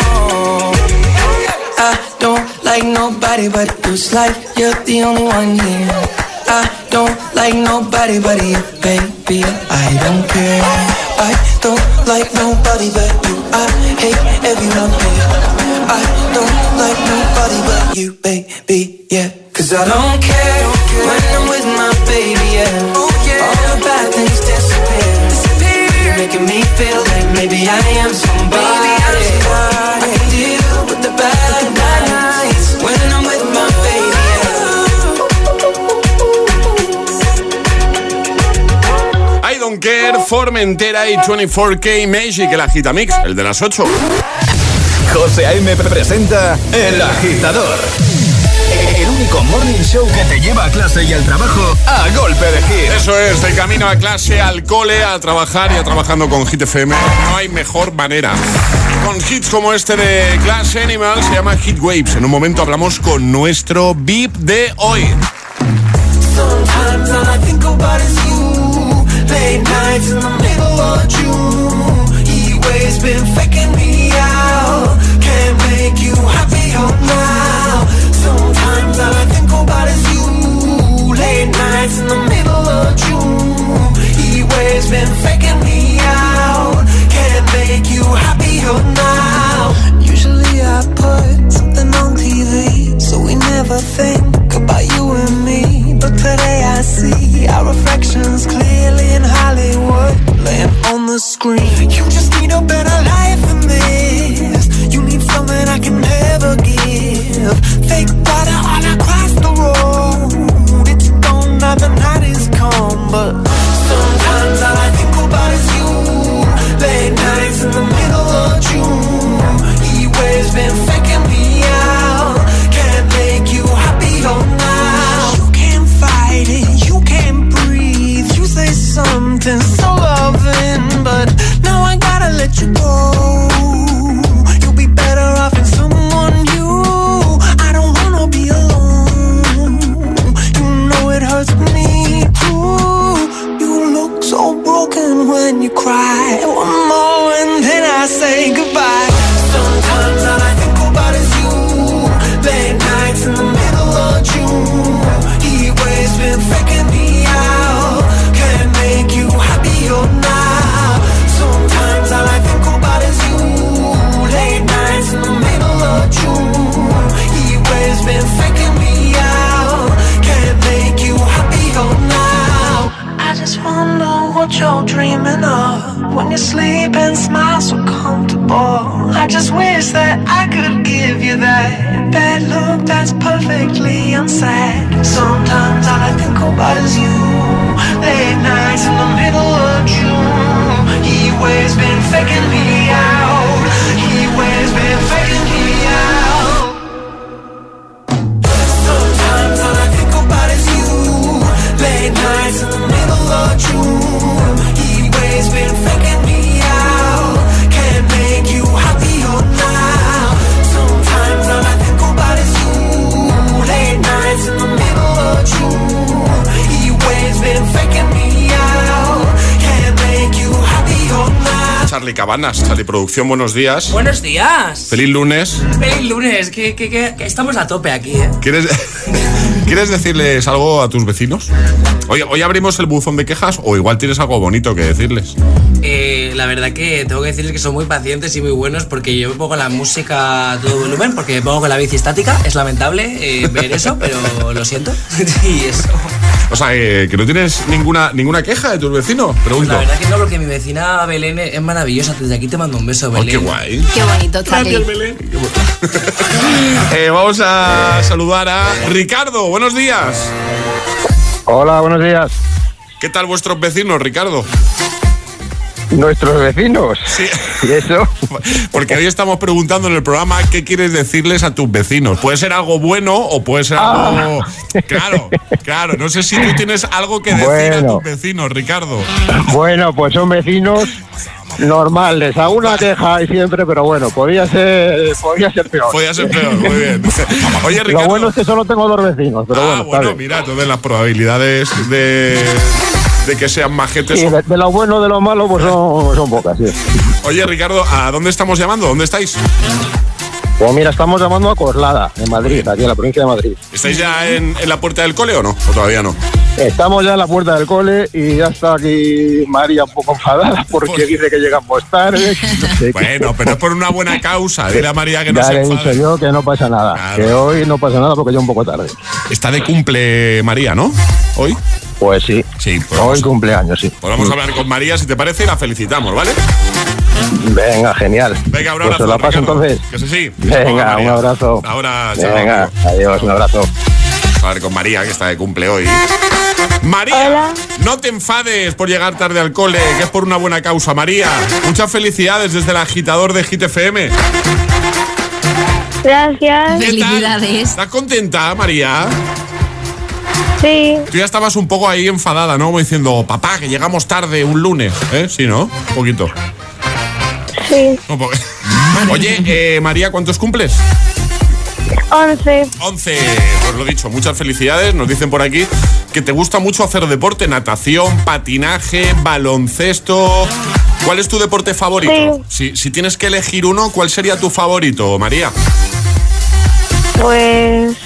I don't like nobody but you. It's like you're the only one here. I don't like nobody but you, baby. I don't care. I don't like nobody but you. I hate everyone here. I don't like nobody but you, baby, yeah. Cause I don't care when I'm with my baby, yeah. All the bad things disappear. You're making me feel like maybe I am somebody. I can deal with the bad nights when I'm with my baby, yeah. I don't care, Formentera y 24K Magic, el Agitamix, el de las 8. José A.M. presenta El Agitador. El único morning show que te lleva a clase y al trabajo a golpe de hit. Eso es, de camino a clase, al cole, a trabajar y a trabajando con Hit FM. No hay mejor manera. Con hits como este de Glass Animal, se llama Hit Waves. En un momento hablamos con nuestro VIP de hoy. Sometimes all I think about is you. Late nights in the middle of June. He always been faking me out. Can't make you happier now. Sometimes all I think about is you. Late nights in the middle of June. He always been faking me out. Can't make you happier now. Usually I put something on TV, so we never think about you and me. But today I see our reflections clearly in Hollywood, laying on the screen. You just need a better life than this. You need something I can never give. Fake water all across the road. It's gone now, the night is come. But sometimes all I think about is you. Late nights in the middle of June. He always been faking me out. Can't make you happier now. You can't fight it, you can't breathe. You say something so loving, but now I gotta let you go. You'll be better off in someone new. I don't wanna be alone. You know it hurts me too. You look so broken when you cry. One more and then I say goodbye. Sometimes all I think about is you. Late nights in the middle of June. He always been faking me out. Can't make you happier now. Sometimes all I think about is you. Late nights in the middle of June. He always been faking me out. Can't make you happier now. I just wonder what you're dreaming of when you sleep and smile so comfortable. I just wish that I could give you that bad look that's perfectly unsaid. Sometimes all I think about is you. Late nights in the middle of June. He always been faking me out. He always been faking me out. Sometimes all I think about is you. Late nights in the middle of June. He always been faking me out. Can't make you happier now. Sometimes all I think about is you. Late nights in the middle of June. He always been faking me out. Can't make you happier now. Charlie Cabanas. Teleproducción, buenos días. Buenos días. Feliz lunes. Feliz lunes, que estamos a tope aquí, ¿eh? ¿Quieres decirles algo a tus vecinos? Hoy abrimos el buzón de quejas o igual tienes algo bonito que decirles. La verdad que tengo que decirles que son muy pacientes y muy buenos porque yo me pongo la música a todo volumen porque me pongo con la bici estática. Es lamentable ver eso, pero lo siento. Y eso. O sea, que no tienes ninguna queja de tus vecinos, pregunto. La verdad que no, porque mi vecina Belén es maravillosa. Desde aquí te mando un beso, Belén. ¡Qué guay! Qué bonito, Charlie. Belén. Vamos a saludar a Ricardo. Buenos días. Hola, buenos días. ¿Qué tal vuestros vecinos, Ricardo? ¿Nuestros vecinos? Sí. ¿Y eso? Porque hoy estamos preguntando en el programa qué quieres decirles a tus vecinos. Puede ser algo bueno o puede ser algo... Claro. No sé si tú tienes algo que decir a tus vecinos, Ricardo. Bueno, pues son vecinos normales. Hago una queja y siempre, pero bueno, podía ser peor. Podía ser peor, muy bien. Oye, Ricardo... Lo bueno es que solo tengo 2 vecinos, pero bueno, mira, entonces las probabilidades de que sean majetes. Sí, de lo bueno, de lo malo, pues son pocas, sí. Oye, Ricardo, ¿a dónde estamos llamando? ¿Dónde estáis? Pues mira, estamos llamando a Coslada, en Madrid, aquí en la provincia de Madrid. ¿Estáis ya en la puerta del cole o no? ¿O todavía no? Estamos ya en la puerta del cole y ya está aquí María un poco enfadada porque dice que llegamos tarde. No sé bueno, pero es por una buena causa. Dile a María que no se enfade. Ya le he dicho yo que no pasa nada, claro. Que hoy no pasa nada porque yo un poco tarde. Está de cumple María, ¿no? ¿Hoy? Pues sí. Pues hoy cumpleaños, sí. Pues vamos a hablar con María, si te parece, y la felicitamos, ¿vale? Venga, genial. Venga, un abrazo. Pues se la paso Ricardo. entonces. Que sí. Venga, un abrazo. Ahora, venga, adiós, un abrazo. Vamos a ver con María, que está de cumple hoy. María, hola. No te enfades por llegar tarde al cole, que es por una buena causa, María. Muchas felicidades desde el agitador de Hit FM. Gracias. Felicidades. ¿Estás contenta, María? Sí. Tú ya estabas un poco ahí enfadada, ¿no? Como diciendo, papá, que llegamos tarde un lunes. Sí, ¿no? Un poquito. Sí. Oye, María, ¿cuántos cumples? 11. 11, pues lo dicho, muchas felicidades. Nos dicen por aquí que te gusta mucho hacer deporte, natación, patinaje, baloncesto. ¿Cuál es tu deporte favorito? Sí. Si tienes que elegir uno, ¿cuál sería tu favorito, María? Pues...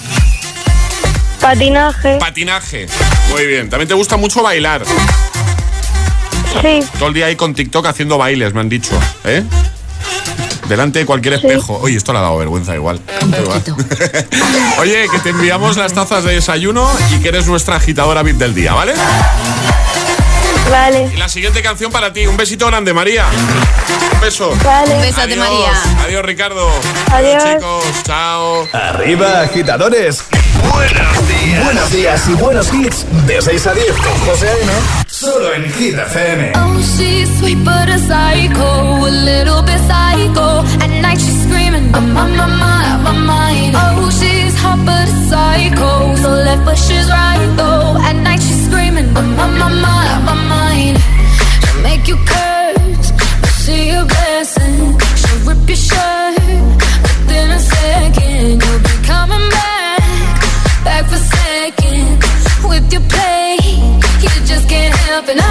patinaje. Patinaje, muy bien. ¿También te gusta mucho bailar? Sí. Todo el día ahí con TikTok haciendo bailes, me han dicho, ¿eh? Delante de cualquier espejo. Oye, esto le ha dado vergüenza igual. Oye, que te enviamos las tazas de desayuno y que eres nuestra agitadora VIP del día, ¿vale? Vale. Y la siguiente canción para ti. Un besito grande, María. Un beso. Vale. Un beso de María. Adiós, Ricardo. Adiós. Chicos, chao. Arriba, agitadores. Buenos días. Buenos días y buenos hits. De 6 a 10 con José A.M. Solo en Hit FM. Oh, she's sweet but a psycho, a little bit psycho. At night she's screaming, I'm on my mind. Oh, she's hot but a psycho, so left but she's right though. At night she's screaming, I'm on my mind. She'll make you curse, but she a blessing. She'll rip your shirt, within a second you'll be coming back for seconds with your play. You just can't help it,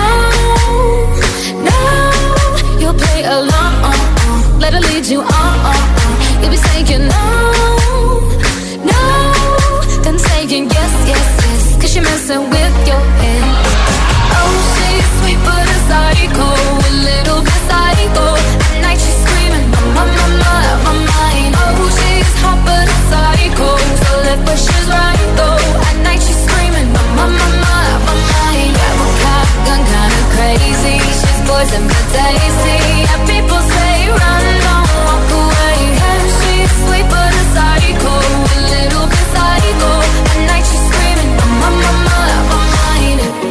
no, you'll play along, let her lead you on, you'll be saying no, then saying yes, cause you're messing with your head. Oh, she's sweet but a psycho, a little bit psycho, at night she's screaming, my mind. Oh, she's hot but a psycho, so left but she's right though, at night she's screaming, my mind. Gone kinda crazy, she's poison but tasty. Yeah, people say run, don't walk away. Yeah, she's sweet but a psycho, a little bit psycho. At night she's screaming, my mind.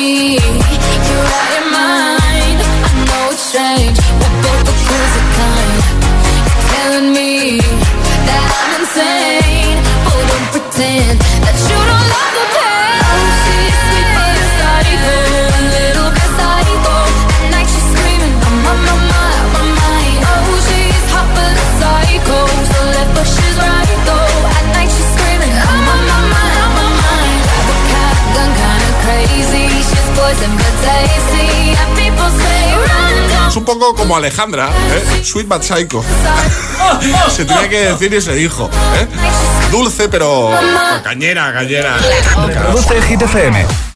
me you're out of mind. I know it's strange, we're both the crazy kind. You're telling me that I'm insane, but don't pretend that you don't love the pain. Oh, she's sweet but a psycho, a little bit psycho. At night she's screaming, I'm on my mind. Oh, she's hot but a psycho, so left but she's right though. At night she's screaming, I'm on my mind. Grab a cat, gun kinda crazy. She's poison but tasty, and people say run. Es un poco como Alejandra, ¿eh? Sweet but psycho. Se tenía que decir y se dijo, ¿eh? Dulce pero cañera. Produce Hit FM.